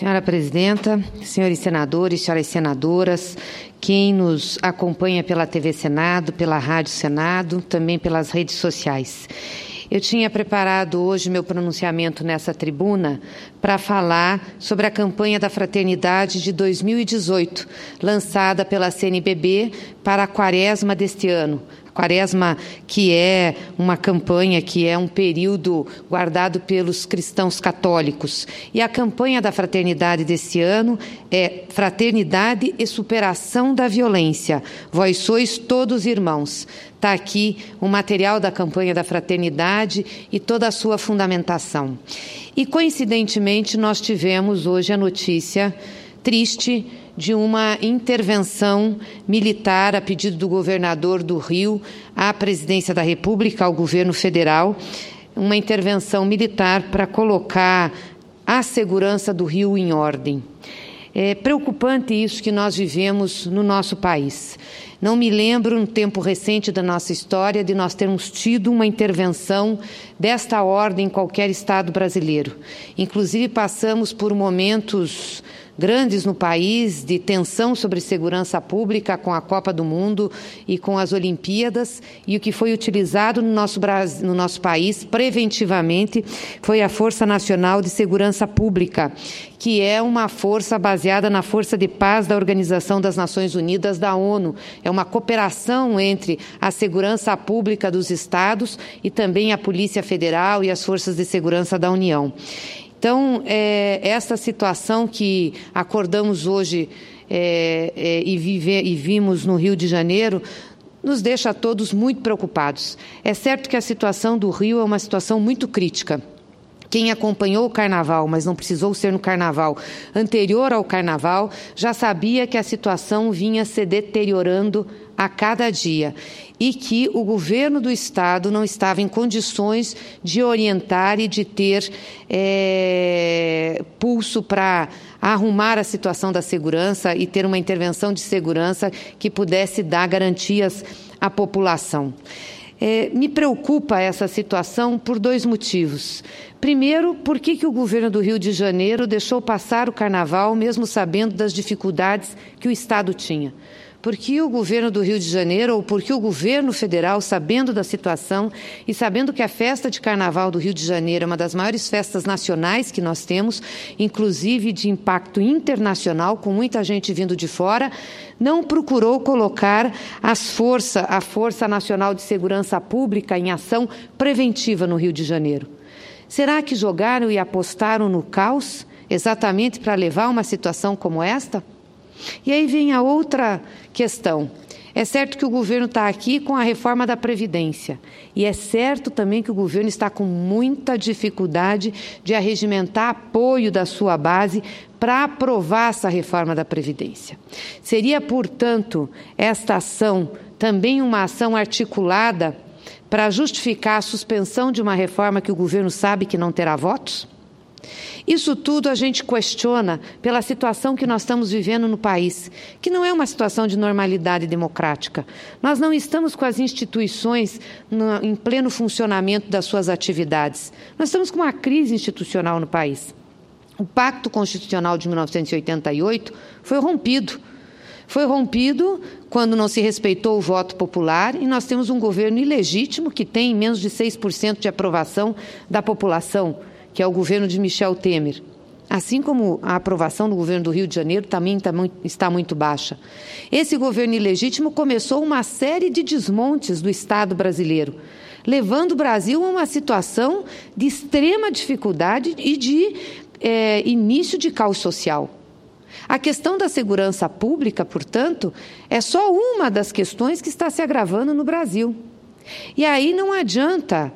Senhora Presidenta, senhores senadores, senhoras senadoras, quem nos acompanha pela TV Senado, pela Rádio Senado, também pelas redes sociais. Eu tinha preparado hoje meu pronunciamento nessa tribuna para falar sobre a campanha da Fraternidade de 2018, lançada pela CNBB para a Quaresma deste ano. Quaresma, que é uma campanha, que é um período guardado pelos cristãos católicos. E a campanha da fraternidade desse ano é Fraternidade e Superação da Violência. Vós sois todos irmãos. Está aqui o material da campanha da fraternidade e toda a sua fundamentação. E, coincidentemente, nós tivemos hoje a notícia triste de uma intervenção militar a pedido do governador do Rio à presidência da República, ao governo federal, uma intervenção militar para colocar a segurança do Rio em ordem. É preocupante isso que nós vivemos no nosso país. Não me lembro, no tempo recente da nossa história, de nós termos tido uma intervenção desta ordem em qualquer estado brasileiro. Inclusive, passamos por momentos grandes no país, de tensão sobre segurança pública com a Copa do Mundo e com as Olimpíadas, e o que foi utilizado no nosso país preventivamente foi a Força Nacional de Segurança Pública, que é uma força baseada na Força de Paz da Organização das Nações Unidas, da ONU. É uma cooperação entre a segurança pública dos estados e também a Polícia Federal e as forças de segurança da União. Então, essa situação que acordamos hoje e vimos no Rio de Janeiro nos deixa a todos muito preocupados. É certo que a situação do Rio é uma situação muito crítica. Quem acompanhou o Carnaval, mas não precisou ser no Carnaval, anterior ao Carnaval, já sabia que a situação vinha se deteriorando a cada dia e que o governo do Estado não estava em condições de orientar e de ter pulso para arrumar a situação da segurança e ter uma intervenção de segurança que pudesse dar garantias à população. Me preocupa essa situação por dois motivos. Primeiro, por que o governo do Rio de Janeiro deixou passar o Carnaval, mesmo sabendo das dificuldades que o Estado tinha? Por que o governo do Rio de Janeiro, ou por que o governo federal, sabendo da situação e sabendo que a festa de Carnaval do Rio de Janeiro é uma das maiores festas nacionais que nós temos, inclusive de impacto internacional, com muita gente vindo de fora, não procurou colocar a Força Nacional de Segurança Pública em ação preventiva no Rio de Janeiro? Será que jogaram e apostaram no caos exatamente para levar a uma situação como esta? E aí vem a outra questão. É certo que o governo está aqui com a reforma da Previdência. E é certo também que o governo está com muita dificuldade de arregimentar apoio da sua base para aprovar essa reforma da Previdência. Seria, portanto, esta ação também uma ação articulada para justificar a suspensão de uma reforma que o governo sabe que não terá votos? Isso tudo a gente questiona pela situação que nós estamos vivendo no país, que não é uma situação de normalidade democrática. Nós não estamos com as instituições em pleno funcionamento das suas atividades. Nós estamos com uma crise institucional no país. O Pacto Constitucional de 1988 foi rompido. Foi rompido quando não se respeitou o voto popular e nós temos um governo ilegítimo que tem menos de 6% de aprovação da população, que é o governo de Michel Temer. Assim como a aprovação do governo do Rio de Janeiro também está muito baixa. Esse governo ilegítimo começou uma série de desmontes do Estado brasileiro, levando o Brasil a uma situação de extrema dificuldade e de início de caos social. A questão da segurança pública, portanto, é só uma das questões que está se agravando no Brasil. E aí não adianta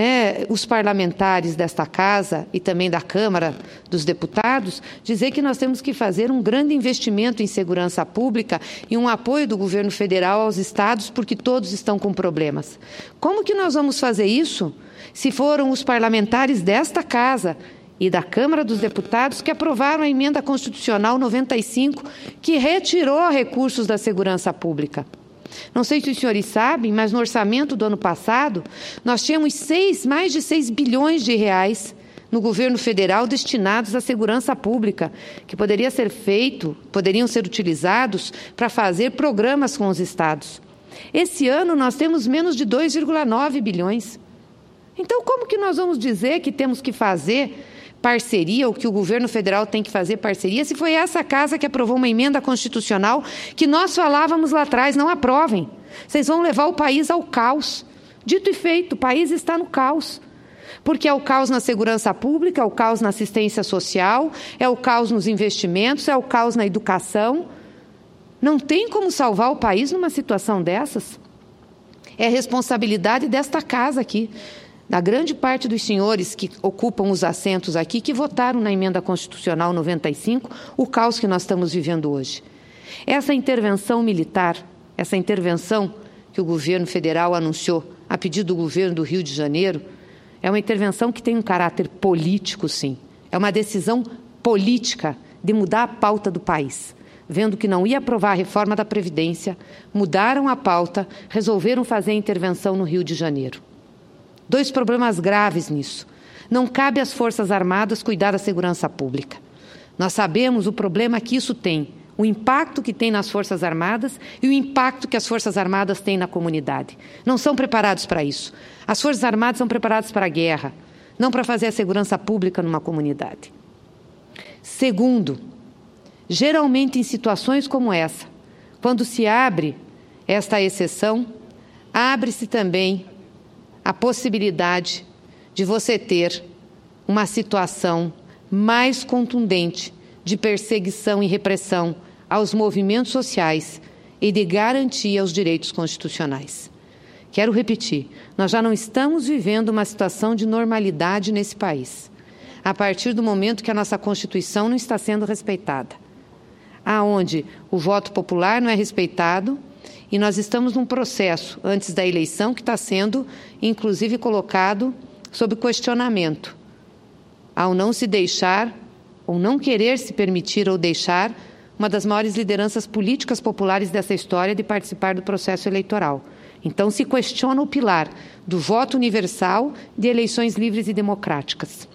os parlamentares desta Casa e também da Câmara dos Deputados dizer que nós temos que fazer um grande investimento em segurança pública e um apoio do governo federal aos estados porque todos estão com problemas. Como que nós vamos fazer isso se foram os parlamentares desta Casa e da Câmara dos Deputados que aprovaram a emenda constitucional 95 que retirou recursos da segurança pública? Não sei se os senhores sabem, mas no orçamento do ano passado, nós tínhamos mais de 6 bilhões de reais no governo federal destinados à segurança pública, que poderiam ser utilizados para fazer programas com os estados. Esse ano nós temos menos de 2,9 bilhões. Então, como que nós vamos dizer que temos que fazer parceria, ou que o governo federal tem que fazer parceria, se foi essa casa que aprovou uma emenda constitucional que nós falávamos lá atrás, não aprovem. Vocês vão levar o país ao caos. Dito e feito, o país está no caos. Porque é o caos na segurança pública, é o caos na assistência social, é o caos nos investimentos, é o caos na educação. Não tem como salvar o país numa situação dessas. É responsabilidade desta casa aqui, da grande parte dos senhores que ocupam os assentos aqui, que votaram na emenda constitucional 95, o caos que nós estamos vivendo hoje. Essa intervenção militar, essa intervenção que o governo federal anunciou a pedido do governo do Rio de Janeiro, é uma intervenção que tem um caráter político, sim. É uma decisão política de mudar a pauta do país. Vendo que não ia aprovar a reforma da Previdência, mudaram a pauta, resolveram fazer a intervenção no Rio de Janeiro. 2 problemas graves nisso. Não cabe às Forças Armadas cuidar da segurança pública. Nós sabemos o problema que isso tem, o impacto que tem nas Forças Armadas e o impacto que as Forças Armadas têm na comunidade. Não são preparados para isso. As Forças Armadas são preparadas para a guerra, não para fazer a segurança pública numa comunidade. Segundo, geralmente em situações como essa, quando se abre esta exceção, abre-se também a possibilidade de você ter uma situação mais contundente de perseguição e repressão aos movimentos sociais e de garantia aos direitos constitucionais. Quero repetir, nós já não estamos vivendo uma situação de normalidade nesse país, a partir do momento que a nossa Constituição não está sendo respeitada, aonde o voto popular não é respeitado, e nós estamos num processo, antes da eleição, que está sendo, inclusive, colocado sob questionamento, ao não se deixar, ou não querer se permitir ou deixar, uma das maiores lideranças políticas populares dessa história de participar do processo eleitoral. Então, se questiona o pilar do voto universal de eleições livres e democráticas.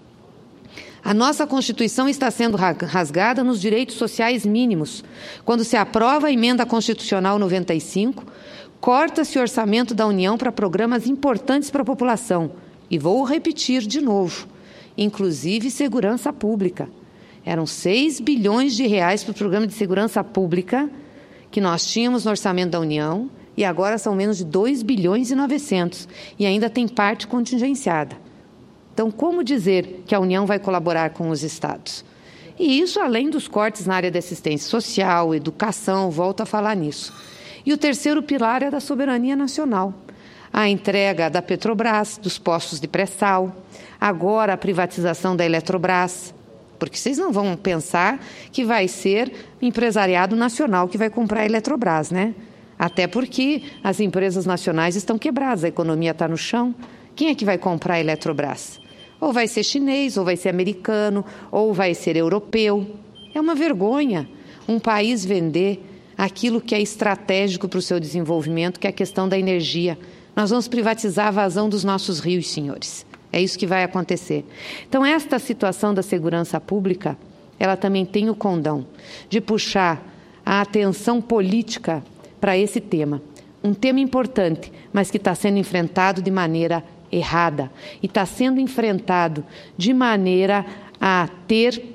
A nossa Constituição está sendo rasgada nos direitos sociais mínimos. Quando se aprova a emenda constitucional 95, corta-se o orçamento da União para programas importantes para a população. E vou repetir de novo, inclusive segurança pública. Eram 6 bilhões de reais para o programa de segurança pública que nós tínhamos no orçamento da União, e agora são menos de 2 bilhões e 900, e ainda tem parte contingenciada. Então, como dizer que a União vai colaborar com os estados? E isso além dos cortes na área da assistência social, educação, volto a falar nisso. E o terceiro pilar é da soberania nacional. A entrega da Petrobras, dos postos de pré-sal, agora a privatização da Eletrobras, porque vocês não vão pensar que vai ser empresariado nacional que vai comprar a Eletrobras, né? Até porque as empresas nacionais estão quebradas, a economia está no chão. Quem é que vai comprar a Eletrobras? Ou vai ser chinês, ou vai ser americano, ou vai ser europeu. É uma vergonha um país vender aquilo que é estratégico para o seu desenvolvimento, que é a questão da energia. Nós vamos privatizar a vazão dos nossos rios, senhores. É isso que vai acontecer. Então, esta situação da segurança pública, ela também tem o condão de puxar a atenção política para esse tema. Um tema importante, mas que está sendo enfrentado de maneira errada. E está sendo enfrentado de maneira a ter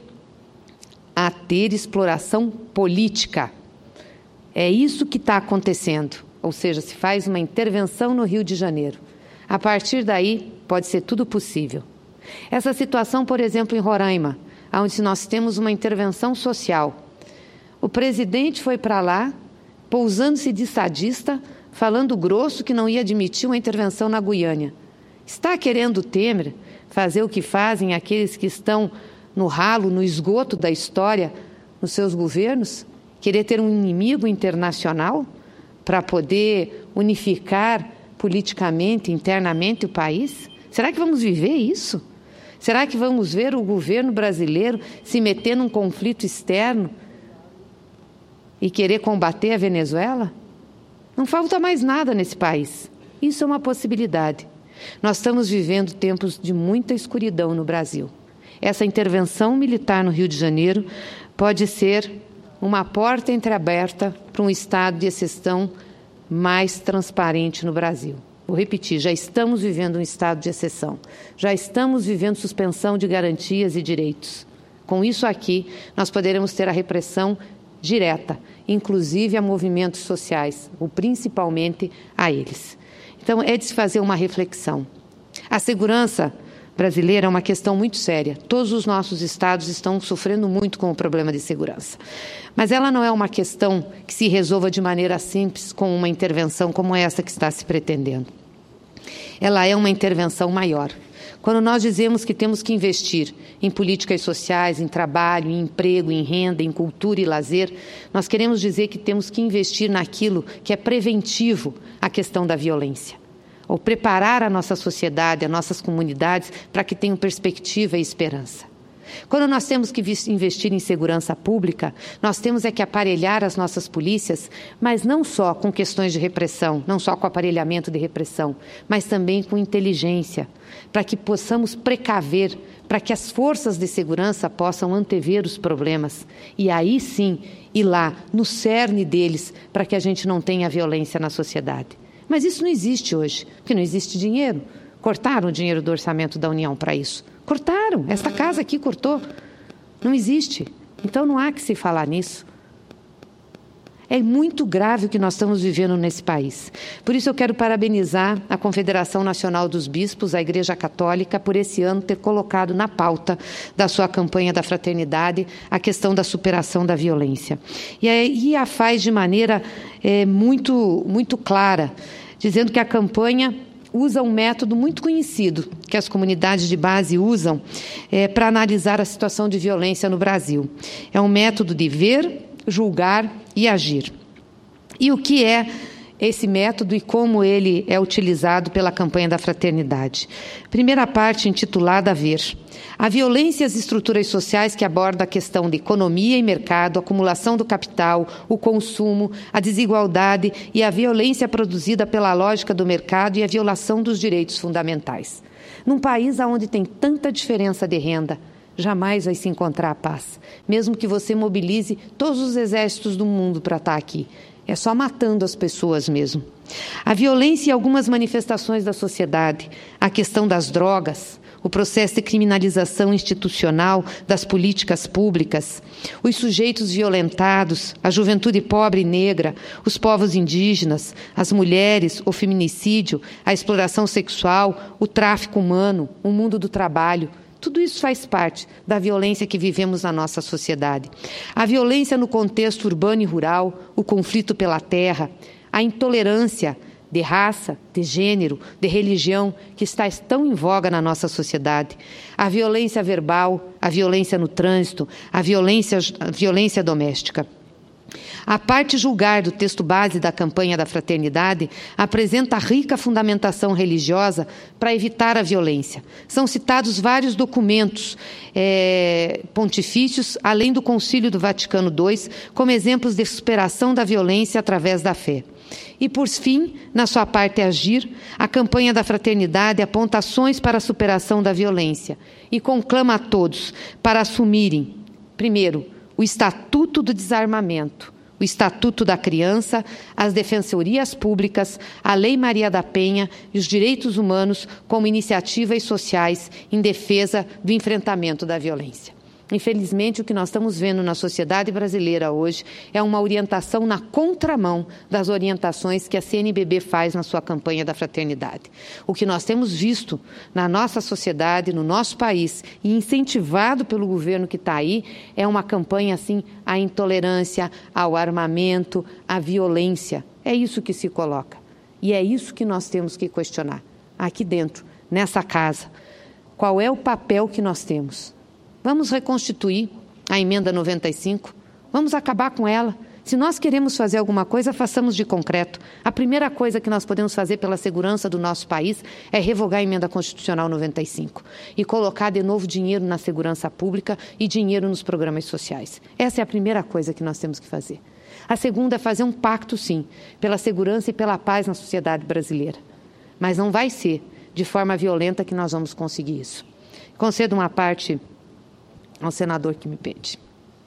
exploração política. É isso que está acontecendo. Ou seja, se faz uma intervenção no Rio de Janeiro. A partir daí, pode ser tudo possível. Essa situação, por exemplo, em Roraima, onde nós temos uma intervenção social. O presidente foi para lá, pousando-se de sadista, falando grosso que não ia admitir uma intervenção na Guiânia. Está querendo Temer fazer o que fazem aqueles que estão no ralo, no esgoto da história, nos seus governos? Querer ter um inimigo internacional para poder unificar politicamente, internamente o país? Será que vamos viver isso? Será que vamos ver o governo brasileiro se meter num conflito externo e querer combater a Venezuela? Não falta mais nada nesse país. Isso é uma possibilidade. Nós estamos vivendo tempos de muita escuridão no Brasil. essa intervenção militar no Rio de Janeiro pode ser uma porta entreaberta para um estado de exceção mais transparente no Brasil. Vou repetir, já estamos vivendo um estado de exceção, já estamos vivendo suspensão de garantias e direitos. Com isso aqui, nós poderemos ter a repressão direta, inclusive a movimentos sociais, ou principalmente a eles. Então, é de se fazer uma reflexão. A segurança brasileira é uma questão muito séria. Todos os nossos estados estão sofrendo muito com o problema de segurança. Mas ela não é uma questão que se resolva de maneira simples com uma intervenção como essa que está se pretendendo. Ela é uma intervenção maior. Quando nós dizemos que temos que investir em políticas sociais, em trabalho, em emprego, em renda, em cultura e lazer, nós queremos dizer que temos que investir naquilo que é preventivo à questão da violência, ou preparar a nossa sociedade, as nossas comunidades, para que tenham perspectiva e esperança. Quando nós temos que investir em segurança pública, nós temos que aparelhar as nossas polícias, mas não só com questões de repressão, não só com aparelhamento de repressão, mas também com inteligência, para que possamos precaver, para que as forças de segurança possam antever os problemas e aí sim ir lá no cerne deles, para que a gente não tenha violência na sociedade. Mas isso não existe hoje, porque não existe dinheiro. Cortaram o dinheiro do orçamento da União para isso. Cortaram, esta casa aqui cortou. Não existe. Então não há que se falar nisso. É muito grave o que nós estamos vivendo nesse país. Por isso eu quero parabenizar a Confederação Nacional dos Bispos, a Igreja Católica, por esse ano ter colocado na pauta da sua campanha da fraternidade a questão da superação da violência. E a faz de maneira muito clara, dizendo que a campanha usa um método muito conhecido que as comunidades de base usam para analisar a situação de violência no Brasil. É um método de ver, julgar e agir. E o que é esse método e como ele é utilizado pela campanha da fraternidade? Primeira parte, intitulada Ver. A violência e as estruturas sociais que aborda a questão de economia e mercado, acumulação do capital, o consumo, a desigualdade e a violência produzida pela lógica do mercado e a violação dos direitos fundamentais. Num país onde tem tanta diferença de renda, jamais vai se encontrar a paz, mesmo que você mobilize todos os exércitos do mundo para estar aqui. É só matando as pessoas mesmo. A violência e algumas manifestações da sociedade, a questão das drogas, o processo de criminalização institucional das políticas públicas, os sujeitos violentados, a juventude pobre e negra, os povos indígenas, as mulheres, o feminicídio, a exploração sexual, o tráfico humano, o mundo do trabalho. Tudo isso faz parte da violência que vivemos na nossa sociedade. A violência no contexto urbano e rural, o conflito pela terra, a intolerância de raça, de gênero, de religião, que está tão em voga na nossa sociedade. A violência verbal, a violência no trânsito, a violência doméstica. A parte julgar do texto base da campanha da fraternidade apresenta rica fundamentação religiosa para evitar a violência. São citados vários documentos pontifícios, além do Concílio do Vaticano II, como exemplos de superação da violência através da fé. E, por fim, na sua parte agir, a campanha da fraternidade aponta ações para a superação da violência e conclama a todos para assumirem, primeiro, o Estatuto do Desarmamento, o Estatuto da Criança, as defensorias públicas, a Lei Maria da Penha e os direitos humanos como iniciativas sociais em defesa do enfrentamento da violência. Infelizmente, o que nós estamos vendo na sociedade brasileira hoje é uma orientação na contramão das orientações que a CNBB faz na sua campanha da fraternidade. O que nós temos visto na nossa sociedade, no nosso país, e incentivado pelo governo que está aí, é uma campanha assim à intolerância, ao armamento, à violência. É isso que se coloca. E é isso que nós temos que questionar. Aqui dentro, nessa casa, qual é o papel que nós temos? Vamos reconstituir a emenda 95, vamos acabar com ela. Se nós queremos fazer alguma coisa, façamos de concreto. A primeira coisa que nós podemos fazer pela segurança do nosso país é revogar a emenda constitucional 95 e colocar de novo dinheiro na segurança pública e dinheiro nos programas sociais. Essa é a primeira coisa que nós temos que fazer. A segunda é fazer um pacto, sim, pela segurança e pela paz na sociedade brasileira. Mas não vai ser de forma violenta que nós vamos conseguir isso. Concedo uma parte ao senador que me pede.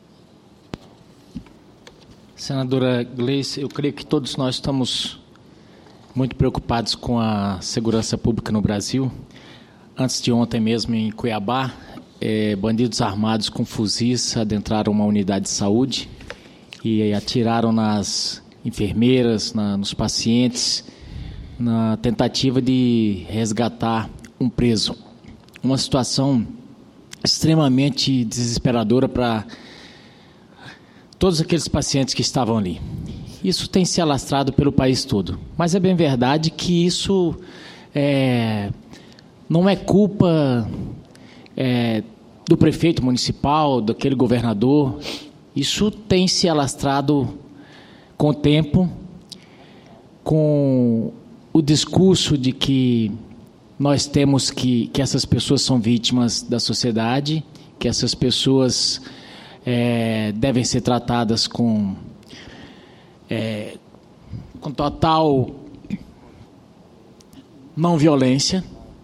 Senadora Gleice, eu creio que todos nós estamos muito preocupados com a segurança pública no Brasil. Antes de ontem mesmo, em Cuiabá, bandidos armados com fuzis adentraram uma unidade de saúde e atiraram nas enfermeiras, nos pacientes, na tentativa de resgatar um preso. Uma situação extremamente desesperadora para todos aqueles pacientes que estavam ali. Isso tem se alastrado pelo país todo. Mas é bem verdade que isso não é culpa do prefeito municipal, daquele governador. Isso tem se alastrado com o tempo, com o discurso de que nós temos que essas pessoas são vítimas da sociedade, que essas pessoas devem ser tratadas com total não violência.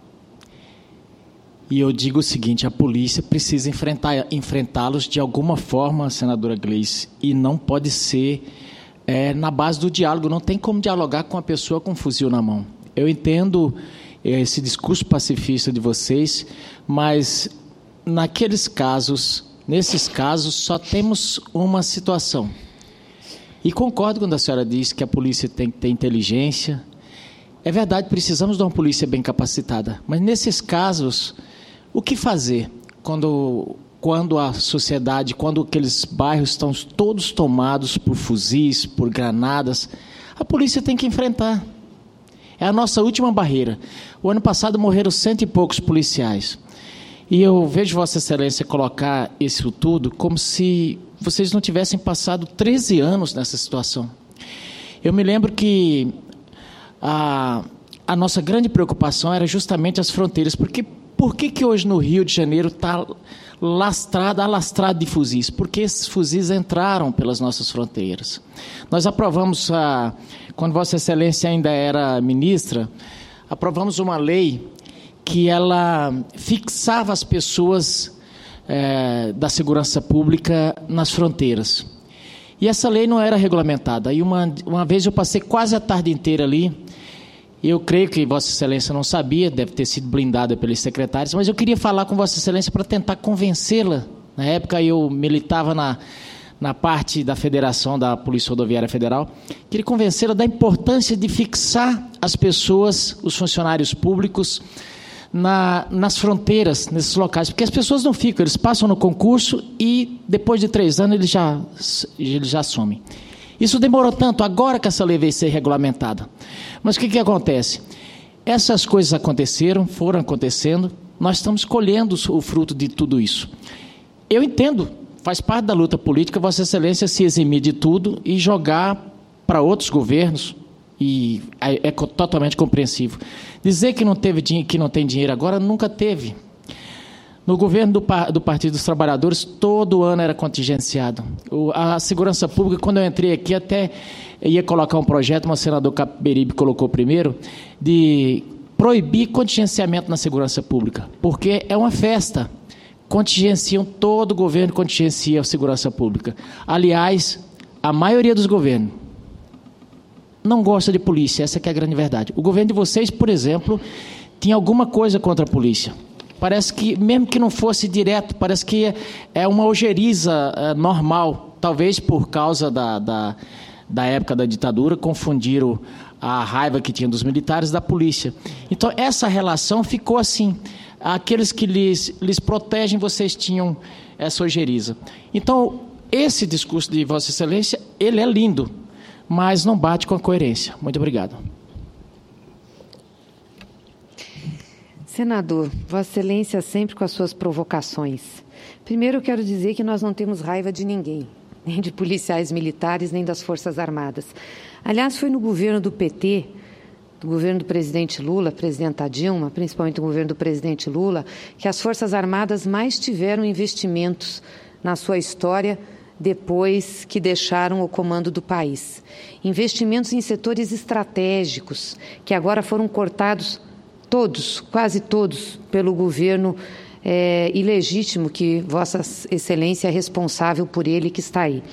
E eu digo o seguinte, a polícia precisa enfrentá-los de alguma forma, senadora Gleice, e não pode ser na base do diálogo. Não tem como dialogar com a pessoa com um fuzil na mão. Eu entendo esse discurso pacifista de vocês, mas nesses casos, só temos uma situação. E concordo quando a senhora diz que a polícia tem que ter inteligência. É verdade, precisamos de uma polícia bem capacitada. Mas nesses casos, o que fazer quando a sociedade, quando aqueles bairros estão todos tomados por fuzis, por granadas? A polícia tem que enfrentar. É a nossa última barreira. O ano passado morreram 100 e poucos policiais. E eu vejo Vossa Excelência colocar isso tudo como se vocês não tivessem passado 13 anos nessa situação. Eu me lembro que a nossa grande preocupação era justamente as fronteiras. Por que hoje no Rio de Janeiro está alastrado de fuzis? Porque esses fuzis entraram pelas nossas fronteiras. Nós aprovamos, quando Vossa Excelência ainda era ministra, aprovamos uma lei que ela fixava as pessoas da segurança pública nas fronteiras. E essa lei não era regulamentada. E uma vez eu passei quase a tarde inteira ali. Eu creio que Vossa Excelência não sabia, deve ter sido blindada pelos secretários, mas eu queria falar com Vossa Excelência para tentar convencê-la. Na época eu militava na parte da Federação da Polícia Rodoviária Federal. Queria convencê-la da importância de fixar as pessoas, os funcionários públicos, nas fronteiras, nesses locais, porque as pessoas não ficam, eles passam no concurso e depois de 3 anos eles já somem. Isso demorou tanto, agora que essa lei veio ser regulamentada. Mas o que acontece? Essas coisas foram acontecendo, nós estamos colhendo o fruto de tudo isso. Eu entendo, faz parte da luta política, Vossa Excelência se eximir de tudo e jogar para outros governos, e é totalmente compreensível. Dizer que não tem dinheiro agora, nunca teve. No governo do Partido dos Trabalhadores, todo ano era contingenciado. A segurança pública, quando eu entrei aqui, até ia colocar um projeto, o senador Capiberibe colocou primeiro, de proibir contingenciamento na segurança pública, porque é uma festa. Todo o governo contingencia a segurança pública. Aliás, a maioria dos governos não gosta de polícia, essa que é a grande verdade. O governo de vocês, por exemplo, tinha alguma coisa contra a polícia. Parece que, mesmo que não fosse direto, parece que é uma ojeriza normal. Talvez por causa da época da ditadura, confundiram a raiva que tinha dos militares da polícia. Então, essa relação ficou assim. Aqueles que lhes protegem, vocês tinham essa ojeriza. Então, esse discurso de Vossa Excelência, ele é lindo, mas não bate com a coerência. Muito obrigado. Senador, Vossa Excelência sempre com as suas provocações. Primeiro, eu quero dizer que nós não temos raiva de ninguém, nem de policiais militares, nem das Forças Armadas. Aliás, foi no governo do PT, do governo do presidente Lula, presidenta Dilma, principalmente no governo do presidente Lula, que as Forças Armadas mais tiveram investimentos na sua história depois que deixaram o comando do país. Investimentos em setores estratégicos, que agora foram cortados todos, quase todos, pelo governo ilegítimo que Vossa Excelência é responsável por ele que está aí.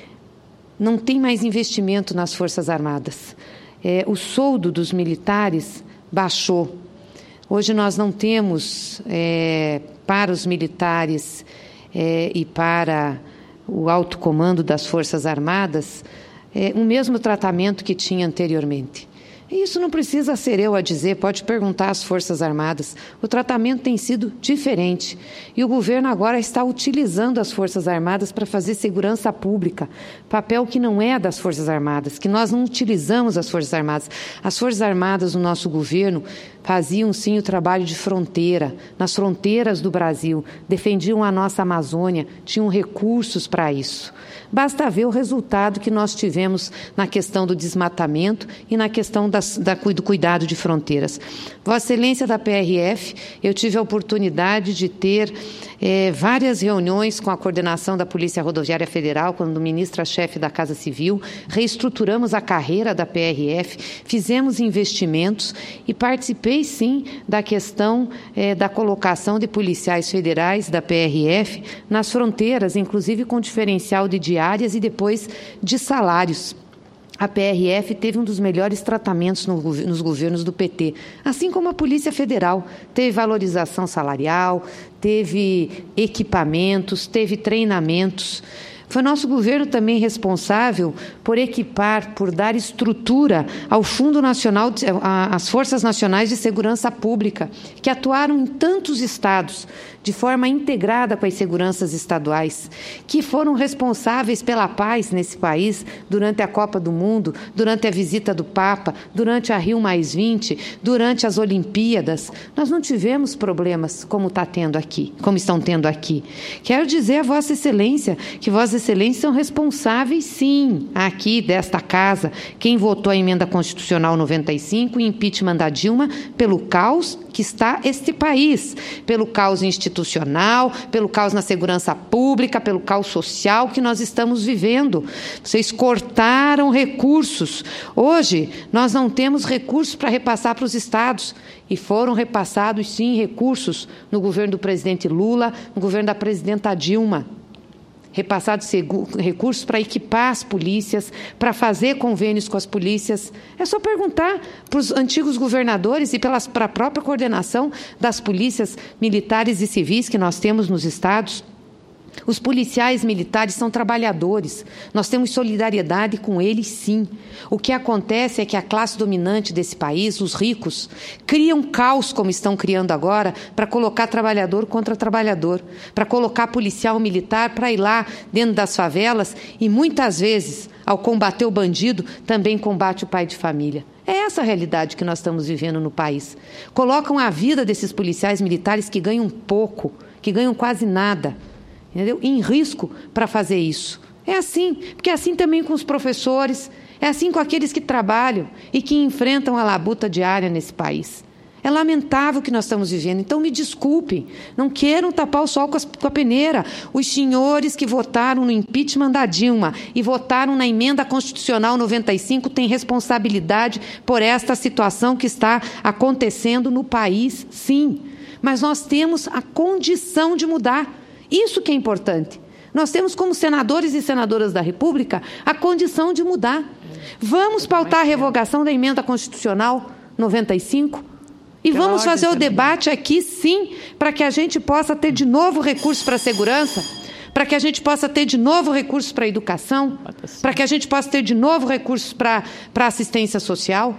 Não tem mais investimento nas Forças Armadas. O soldo dos militares baixou. Hoje nós não temos, para os militares e para o alto comando das Forças Armadas, o mesmo tratamento que tinha anteriormente. E isso não precisa ser eu a dizer, pode perguntar às Forças Armadas. O tratamento tem sido diferente. E o governo agora está utilizando as Forças Armadas para fazer segurança pública, papel que não é das Forças Armadas, que nós não utilizamos as Forças Armadas. As Forças Armadas do nosso governo faziam, sim, o trabalho de fronteira, nas fronteiras do Brasil, defendiam a nossa Amazônia, tinham recursos para isso. Basta ver o resultado que nós tivemos na questão do desmatamento e na questão do cuidado de fronteiras. Vossa Excelência da PRF, eu tive a oportunidade de ter várias reuniões com a coordenação da Polícia Rodoviária Federal, quando ministra-chefe da Casa Civil, reestruturamos a carreira da PRF, fizemos investimentos e participei, sim, da questão da colocação de policiais federais da PRF nas fronteiras, inclusive com diferencial de diárias e depois de salários. A PRF teve um dos melhores tratamentos nos governos do PT, assim como a Polícia Federal. Teve valorização salarial, teve equipamentos, teve treinamentos. Foi nosso governo também responsável por equipar, por dar estrutura ao Fundo Nacional, às Forças Nacionais de Segurança Pública, que atuaram em tantos estados, de forma integrada com as seguranças estaduais, que foram responsáveis pela paz nesse país durante a Copa do Mundo, durante a visita do Papa, durante a Rio+20, durante as Olimpíadas. Nós não tivemos problemas como estão tendo aqui. Quero dizer a Vossa Excelência que Vossa Excelência são responsáveis, sim, aqui desta casa, quem votou a emenda constitucional 95 e impeachment da Dilma, pelo caos que está este país, pelo caos institucional, pelo caos na segurança pública, pelo caos social que nós estamos vivendo. Vocês cortaram recursos. Hoje, nós não temos recursos para repassar para os estados. E foram repassados, sim, recursos no governo do presidente Lula, no governo da presidenta Dilma. Repassados recursos para equipar as polícias, para fazer convênios com as polícias. É só perguntar para os antigos governadores e para a própria coordenação das polícias militares e civis que nós temos nos estados. Os policiais militares são trabalhadores. Nós temos solidariedade com eles, sim. O que acontece é que a classe dominante desse país, os ricos, criam caos, como estão criando agora, para colocar trabalhador contra trabalhador, para colocar policial militar para ir lá dentro das favelas e, muitas vezes, ao combater o bandido, também combate o pai de família. É essa a realidade que nós estamos vivendo no país. Colocam a vida desses policiais militares que ganham pouco, que ganham quase nada, entendeu? Em risco para fazer isso. É assim, porque é assim também com os professores, é assim com aqueles que trabalham e que enfrentam a labuta diária nesse país. É lamentável o que nós estamos vivendo, então me desculpem, não queiram tapar o sol com a peneira. Os senhores que votaram no impeachment da Dilma e votaram na emenda constitucional 95 têm responsabilidade por esta situação que está acontecendo no país, sim. Mas nós temos a condição de mudar. Isso que é importante. Nós temos, como senadores e senadoras da República, a condição de mudar. Vamos pautar a revogação da emenda constitucional 95 e vamos fazer o debate aqui, sim, para que a gente possa ter de novo recursos para a segurança, para que a gente possa ter de novo recursos para a educação, para que a gente possa ter de novo recursos para a assistência social.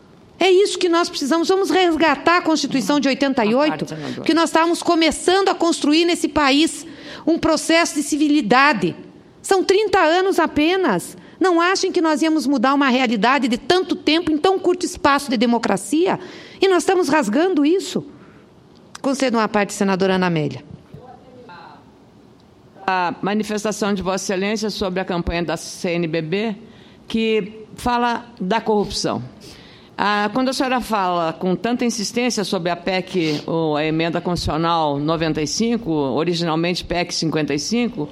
É isso que nós precisamos. Vamos resgatar a Constituição de 88, porque nós estávamos começando a construir nesse país um processo de civilidade. São 30 anos apenas. Não achem que nós íamos mudar uma realidade de tanto tempo em tão curto espaço de democracia? E nós estamos rasgando isso. Concedo uma parte, senadora Ana Amélia. A manifestação de Vossa Excelência sobre a campanha da CNBB, que fala da corrupção. Quando a senhora fala com tanta insistência sobre a PEC, ou a emenda constitucional 95, originalmente PEC 55,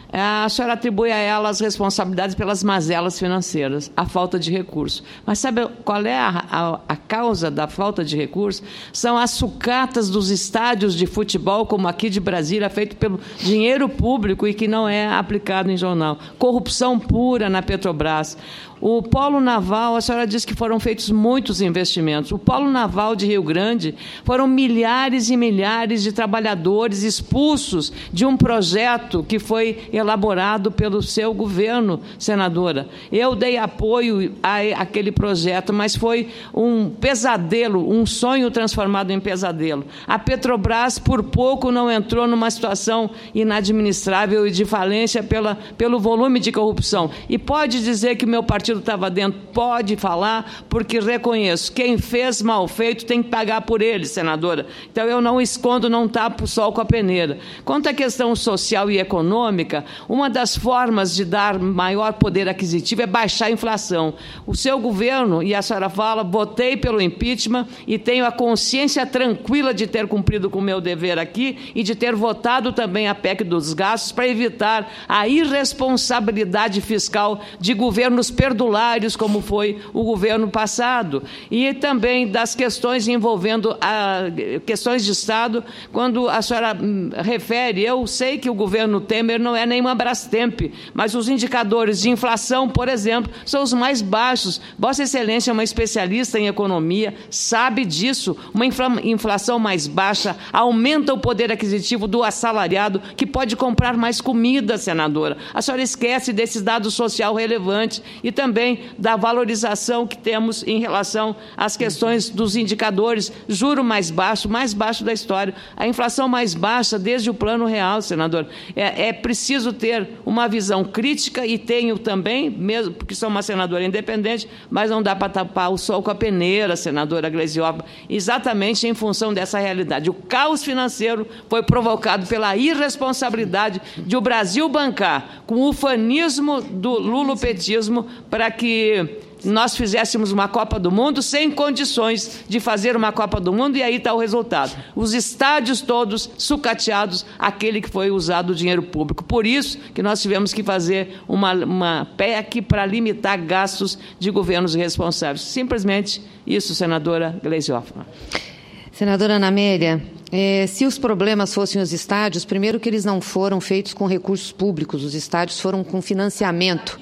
a senhora atribui a ela as responsabilidades pelas mazelas financeiras, a falta de recursos. Mas sabe qual é a causa da falta de recursos? São as sucatas dos estádios de futebol, como aqui de Brasília, feito pelo dinheiro público e que não é aplicado em jornal. Corrupção pura na Petrobras. O Polo Naval, a senhora disse que foram feitos muitos investimentos. O Polo Naval de Rio Grande foram milhares e milhares de trabalhadores expulsos de um projeto que foi elaborado pelo seu governo, senadora. Eu dei apoio àquele projeto, mas foi um pesadelo, um sonho transformado em pesadelo. A Petrobras, por pouco, não entrou numa situação inadministrável e de falência pelo volume de corrupção. E pode dizer que meu partido estava dentro, pode falar, porque reconheço, quem fez mal feito tem que pagar por ele, senadora. Então, eu não escondo, não tapo o sol com a peneira. Quanto à questão social e econômica, uma das formas de dar maior poder aquisitivo é baixar a inflação. O seu governo, e a senhora fala, votei pelo impeachment e tenho a consciência tranquila de ter cumprido com o meu dever aqui e de ter votado também a PEC dos gastos para evitar a irresponsabilidade fiscal de governos perdulários, como foi o governo passado, e também das questões envolvendo questões de Estado, quando a senhora refere, eu sei que o governo Temer não é nenhuma Brastemp, mas os indicadores de inflação, por exemplo, são os mais baixos. Vossa Excelência é uma especialista em economia, sabe disso. Uma inflação mais baixa aumenta o poder aquisitivo do assalariado, que pode comprar mais comida, senadora. A senhora esquece desses dados social relevantes e também da valorização que temos em relação às questões dos indicadores, juro mais baixo da história, a inflação mais baixa desde o Plano Real, senador. É preciso ter uma visão crítica e tenho também, mesmo porque sou uma senadora independente, mas não dá para tapar o sol com a peneira, senadora Gleisi Hoffmann, exatamente em função dessa realidade. O caos financeiro foi provocado pela irresponsabilidade de o Brasil bancar com o ufanismo do lulopetismo para que nós fizéssemos uma Copa do Mundo sem condições de fazer uma Copa do Mundo, e aí está o resultado. Os estádios todos sucateados, aquele que foi usado o dinheiro público. Por isso que nós tivemos que fazer uma PEC para limitar gastos de governos responsáveis. Simplesmente isso, senadora Gleisi Hoffmann. Senadora Ana Amélia, se os problemas fossem os estádios, primeiro que eles não foram feitos com recursos públicos, os estádios foram com financiamento.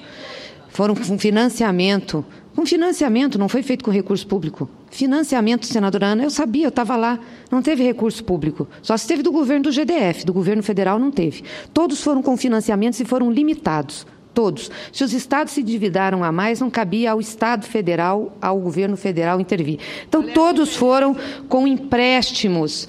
Com financiamento, não foi feito com recurso público. Financiamento, senadora Ana, eu sabia, eu estava lá, não teve recurso público. Só se teve do governo do GDF, do governo federal não teve. Todos foram com financiamentos e foram limitados. Todos. Se os estados se endividaram a mais, não cabia ao Estado federal, ao governo federal intervir. Então, todos foram com empréstimos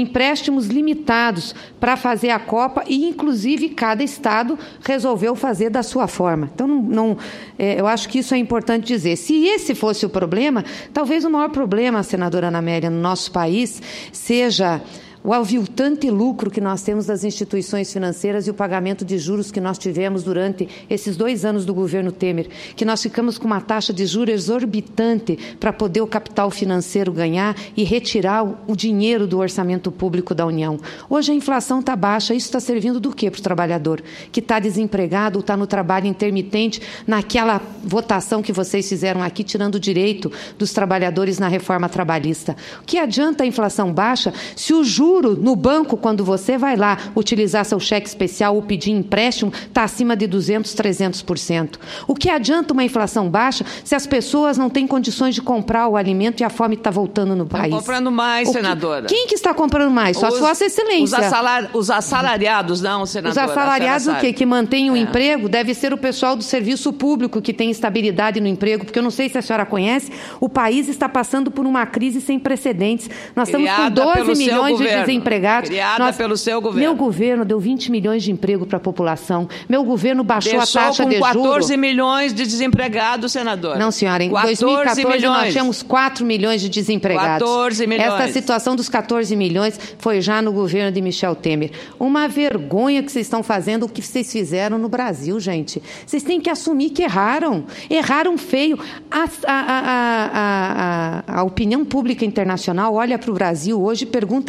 limitados para fazer a Copa e, inclusive, cada estado resolveu fazer da sua forma. Então, eu acho que isso é importante dizer. Se esse fosse o problema, talvez o maior problema, senadora Ana Amélia, no nosso país, seja o aviltante lucro que nós temos das instituições financeiras e o pagamento de juros que nós tivemos durante esses 2 anos do governo Temer, que nós ficamos com uma taxa de juros exorbitante para poder o capital financeiro ganhar e retirar o dinheiro do orçamento público da União. Hoje a inflação está baixa, isso está servindo do quê para o trabalhador? Que está desempregado ou está no trabalho intermitente, naquela votação que vocês fizeram aqui, tirando o direito dos trabalhadores na reforma trabalhista. O que adianta a inflação baixa se o juro no banco, quando você vai lá utilizar seu cheque especial ou pedir empréstimo, está acima de 200%, 300%. O que adianta uma inflação baixa se as pessoas não têm condições de comprar o alimento e a fome está voltando no país? Estão comprando mais, senadora. Quem que está comprando mais? Só Vossa Excelência. Os assalariados, não, senadora. Os assalariados, o quê? Que mantêm o emprego? Deve ser o pessoal do serviço público que tem estabilidade no emprego, porque eu não sei se a senhora conhece, o país está passando por uma crise sem precedentes. Nós estamos com 12 milhões de desempregados. Pelo seu governo. Meu governo deu 20 milhões de emprego para a população. Meu governo baixou a taxa de juros. Com 14 milhões de desempregados, senadora. Não, senhora. Em 2014 nós tínhamos 4 milhões de desempregados. 14 milhões. Essa situação dos 14 milhões foi já no governo de Michel Temer. Uma vergonha que vocês estão fazendo, o que vocês fizeram no Brasil, gente. Vocês têm que assumir que erraram. Erraram feio. A opinião pública internacional olha para o Brasil hoje e pergunta o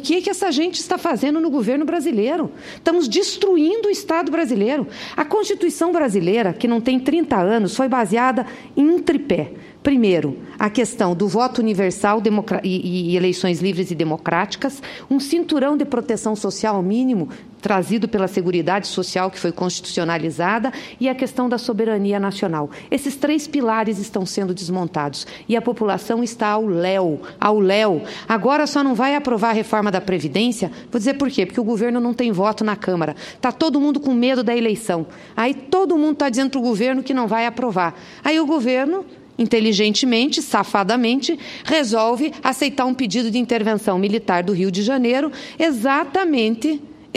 que essa gente está fazendo no governo brasileiro. Estamos destruindo o Estado brasileiro. A Constituição brasileira, que não tem 30 anos, foi baseada em um tripé. Primeiro, a questão do voto universal e eleições livres e democráticas, um cinturão de proteção social mínimo trazido pela Seguridade Social, que foi constitucionalizada, e a questão da soberania nacional. Esses 3 pilares estão sendo desmontados e a população está ao léu. Agora só não vai aprovar a reforma da Previdência, vou dizer por quê, porque o governo não tem voto na Câmara. Está todo mundo com medo da eleição. Aí todo mundo está dizendo para o governo que não vai aprovar. Aí o governo, inteligentemente, safadamente, resolve aceitar um pedido de intervenção militar do Rio de Janeiro, exatamente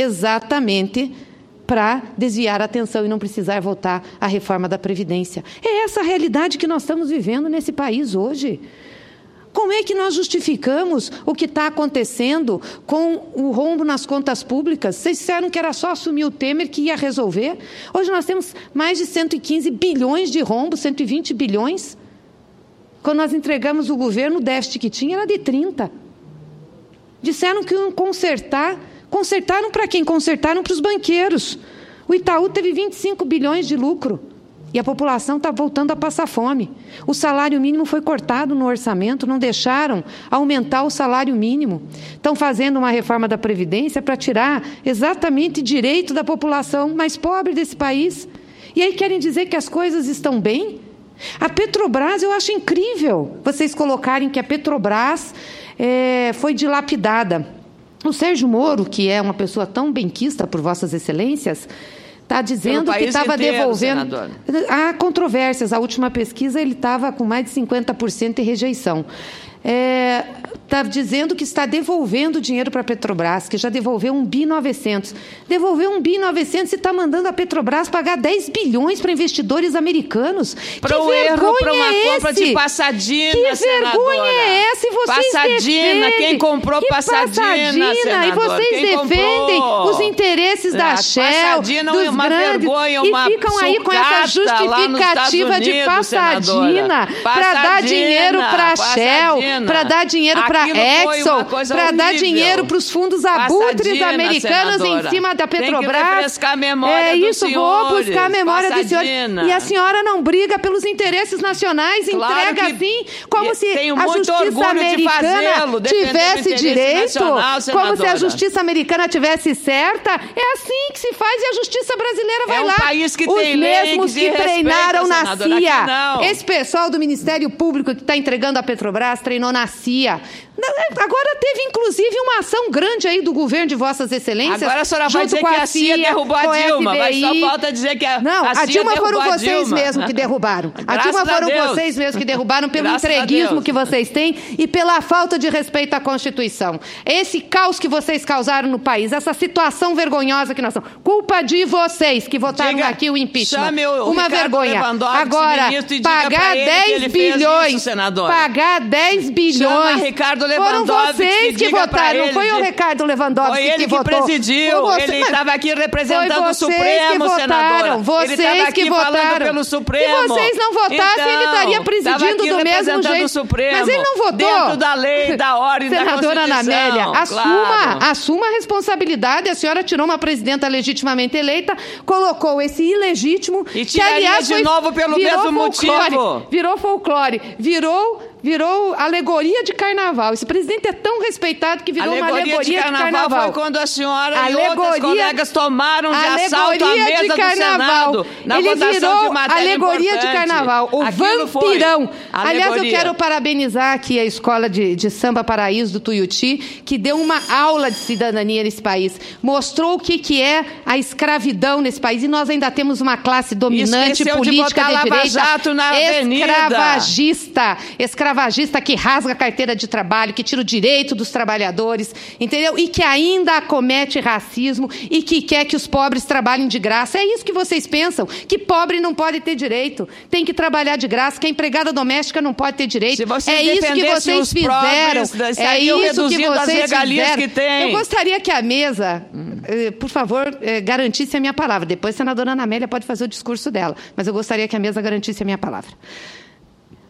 para desviar a atenção e não precisar votar a reforma da Previdência. É essa a realidade que nós estamos vivendo nesse país hoje. Como é que nós justificamos o que está acontecendo com o rombo nas contas públicas? Vocês disseram que era só assumir o Temer que ia resolver. Hoje nós temos mais de 115 bilhões de rombo, 120 bilhões. Quando nós entregamos o governo, o déficit que tinha era de 30. Disseram que iam consertar. Consertaram para quem? Consertaram para os banqueiros. O Itaú teve 25 bilhões de lucro. E a população está voltando a passar fome. O salário mínimo foi cortado no orçamento, não deixaram aumentar o salário mínimo. Estão fazendo uma reforma da Previdência para tirar exatamente direito da população mais pobre desse país. E aí querem dizer que as coisas estão bem? A Petrobras, eu acho incrível vocês colocarem que a Petrobras foi dilapidada. O Sérgio Moro, que é uma pessoa tão benquista por vossas excelências, está dizendo que estava devolvendo... Senadora. Há controvérsias. A última pesquisa, ele estava com mais de 50% de rejeição. Está dizendo que está devolvendo dinheiro para a Petrobras, que já devolveu 1,9 bi. Devolveu 1,9 bi e está mandando a Petrobras pagar 10 bilhões para investidores americanos. Para o erro, para uma compra de Passadina, que senadora. Que vergonha é essa? E vocês Passadina, defendem. quem comprou que Passadina, senadora? E vocês quem defendem comprou? Os interesses da Shell, Passadina dos é uma grandes, vergonha, e uma ficam aí com essa justificativa de Passadina para dar dinheiro para a Shell, para dar dinheiro para Exxon, para dar dinheiro para os fundos abutres americanos em cima da Petrobras. Tem que refrescar a memória dos senhores. Vou buscar a memória dos senhores. E a senhora não briga pelos interesses nacionais, claro, entrega assim, como se a justiça americana tivesse direito, como se a justiça americana tivesse certa. É assim que se faz e a justiça brasileira vai lá. País que os tem mesmos que treinaram na CIA. Esse pessoal do Ministério Público que está entregando a Petrobras treinou na CIA. Agora teve, inclusive, uma ação grande aí do governo de Vossas Excelências. Agora a senhora vai dizer que a CIA derrubou a Dilma. Mas só falta dizer que a Dilma foram vocês mesmos que derrubaram. A Dilma foram vocês mesmos que derrubaram pelo entreguismo que vocês têm e pela falta de respeito à Constituição. Esse caos que vocês causaram no país, essa situação vergonhosa que nós estamos. Culpa de vocês que votaram aqui o impeachment. Uma vergonha. Agora, pagar 10 bilhões. Pagar 10 bilhões. Ricardo Foram vocês que votaram, não foi o Ricardo Lewandowski que votou. Foi ele que presidiu, ele estava aqui representando o Supremo, senadora. Vocês que votaram. Pelo Supremo. Se vocês não votassem, ele estaria presidindo do mesmo jeito. Supremo, mas ele não votou. Dentro da lei, da ordem, da Constituição. Senadora Ana Amélia, assuma a responsabilidade. A senhora tirou uma presidenta legitimamente eleita, colocou esse ilegítimo... E tiraria de novo pelo mesmo motivo. Virou folclore, virou alegoria de carnaval. Esse presidente é tão respeitado que virou uma alegoria de carnaval. Foi quando a senhora e outros colegas tomaram de assalto a mesa do Senado. Ele virou alegoria de carnaval. O vampirão. Aliás, eu quero parabenizar aqui a Escola de Samba Paraíso do Tuiuti, que deu uma aula de cidadania nesse país. Mostrou o que é a escravidão nesse país. E nós ainda temos uma classe dominante política de direita escravagista que rasga a carteira de trabalho, que tira o direito dos trabalhadores, entendeu? E que ainda comete racismo e que quer que os pobres trabalhem de graça. É isso que vocês pensam? Que pobre não pode ter direito. Tem que trabalhar de graça, que a empregada doméstica não pode ter direito. É isso que vocês fizeram. É isso que vocês fizeram. Que tem. Eu gostaria que a mesa, por favor, garantisse a minha palavra. Depois a senadora Ana Amélia pode fazer o discurso dela, mas eu gostaria que a mesa garantisse a minha palavra.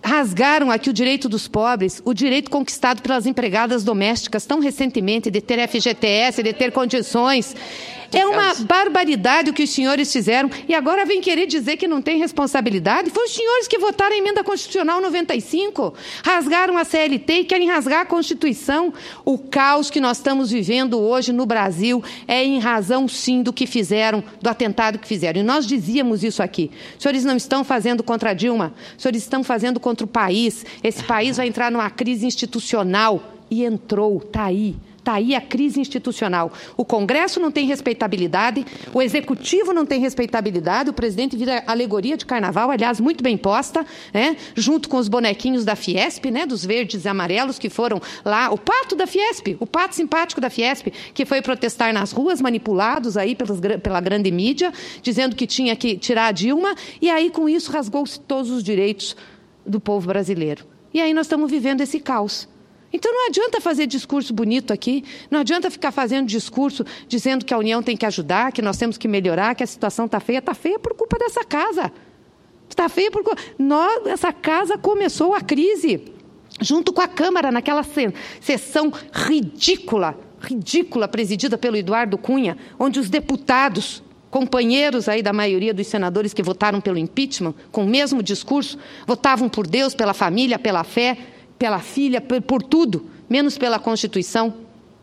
rasgaram aqui o direito dos pobres, o direito conquistado pelas empregadas domésticas tão recentemente, de ter FGTS, de ter condições. É uma barbaridade o que os senhores fizeram e agora vem querer dizer que não tem responsabilidade. Foi os senhores que votaram a emenda constitucional 95, rasgaram a CLT e querem rasgar a Constituição. O caos que nós estamos vivendo hoje no Brasil é em razão, sim, do que fizeram, do atentado que fizeram. E nós dizíamos isso aqui. Os senhores não estão fazendo contra a Dilma, os senhores estão fazendo contra o país. Esse país vai entrar numa crise institucional e entrou, está aí. Está aí a crise institucional. O Congresso não tem respeitabilidade, o Executivo não tem respeitabilidade, o presidente vira alegoria de carnaval, aliás, muito bem posta, né? Junto com os bonequinhos da Fiesp, né? Dos verdes e amarelos que foram lá, o pato da Fiesp, o pato simpático da Fiesp, que foi protestar nas ruas, manipulados aí pela grande mídia, dizendo que tinha que tirar a Dilma, e aí com isso rasgou-se todos os direitos do povo brasileiro. E aí nós estamos vivendo esse caos. Então não adianta fazer discurso bonito aqui, não adianta ficar fazendo discurso dizendo que a União tem que ajudar, que nós temos que melhorar, que a situação está feia por culpa dessa casa. Está feia por culpa... Essa casa começou a crise, junto com a Câmara, naquela sessão ridícula, presidida pelo Eduardo Cunha, onde os deputados, companheiros aí da maioria dos senadores que votaram pelo impeachment, com o mesmo discurso, votavam por Deus, pela família, pela fé, pela filha, por tudo, menos pela Constituição.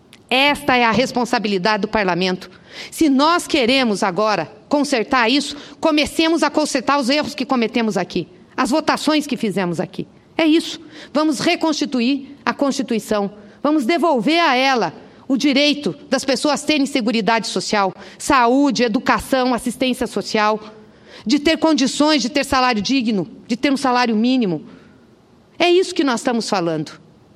Esta é a responsabilidade do Parlamento. Se nós queremos agora consertar isso, comecemos a consertar os erros que cometemos aqui, as votações que fizemos aqui. É isso. Vamos reconstituir a Constituição, vamos devolver a ela o direito das pessoas terem seguridade social, saúde, educação, assistência social, de ter condições de ter salário digno, de ter um salário mínimo. É isso que nós estamos falando.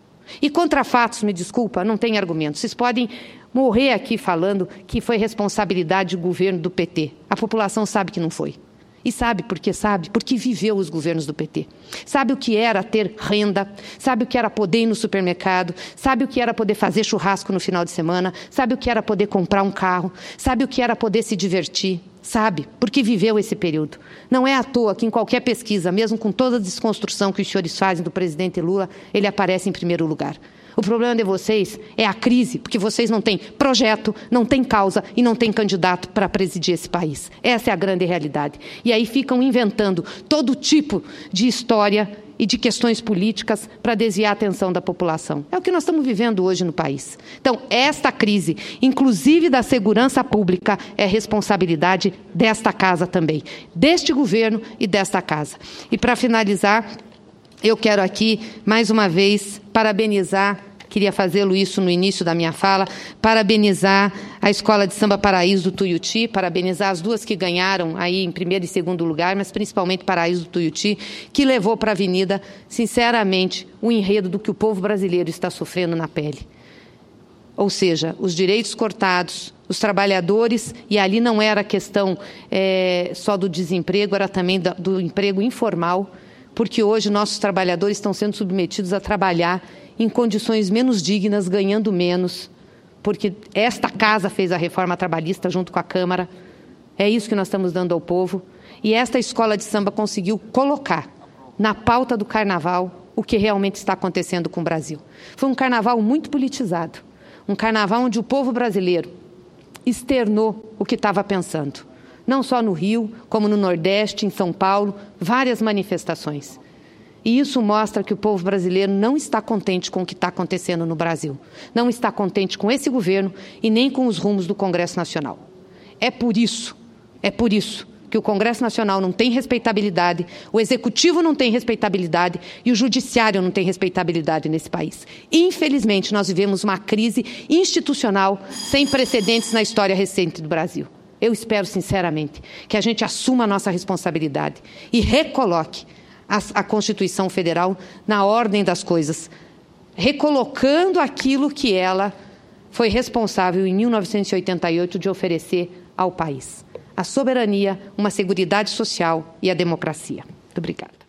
E contra fatos, me desculpa, não tem argumento. Vocês podem morrer aqui falando que foi responsabilidade do governo do PT. A população sabe que não foi. E sabe por quê? Sabe? Porque viveu os governos do PT. Sabe o que era ter renda, sabe o que era poder ir no supermercado, sabe o que era poder fazer churrasco no final de semana, sabe o que era poder comprar um carro, sabe o que era poder se divertir. Sabe, porque viveu esse período. Não é à toa que em qualquer pesquisa, mesmo com toda a desconstrução que os senhores fazem do presidente Lula, ele aparece em primeiro lugar. O problema de vocês é a crise, porque vocês não têm projeto, não têm causa e não têm candidato para presidir esse país. Essa é a grande realidade. E aí ficam inventando todo tipo de história e de questões políticas para desviar a atenção da população. É o que nós estamos vivendo hoje no país. Então, esta crise, inclusive da segurança pública, é responsabilidade desta casa também, deste governo e desta casa. E, para finalizar, eu quero aqui, mais uma vez, parabenizar, queria fazê-lo isso no início da minha fala, parabenizar a Escola de Samba Paraíso do Tuiuti, parabenizar as duas que ganharam aí em primeiro e segundo lugar, mas principalmente Paraíso do Tuiuti, que levou para a avenida, sinceramente, o enredo do que o povo brasileiro está sofrendo na pele. Ou seja, os direitos cortados, os trabalhadores, e ali não era questão só do desemprego, era também do emprego informal, porque hoje nossos trabalhadores estão sendo submetidos a trabalhar em condições menos dignas, ganhando menos, porque esta casa fez a reforma trabalhista junto com a Câmara. É isso que nós estamos dando ao povo. E esta escola de samba conseguiu colocar na pauta do carnaval o que realmente está acontecendo com o Brasil. Foi um carnaval muito politizado, um carnaval onde o povo brasileiro externou o que estava pensando. Não só no Rio, como no Nordeste, em São Paulo, várias manifestações. E isso mostra que o povo brasileiro não está contente com o que está acontecendo no Brasil. Não está contente com esse governo e nem com os rumos do Congresso Nacional. É por isso que o Congresso Nacional não tem respeitabilidade, o Executivo não tem respeitabilidade e o Judiciário não tem respeitabilidade nesse país. Infelizmente, nós vivemos uma crise institucional sem precedentes na história recente do Brasil. Eu espero, sinceramente, que a gente assuma a nossa responsabilidade e recoloque a Constituição Federal na ordem das coisas, recolocando aquilo que ela foi responsável em 1988 de oferecer ao país: a soberania, uma seguridade social e a democracia. Muito obrigada.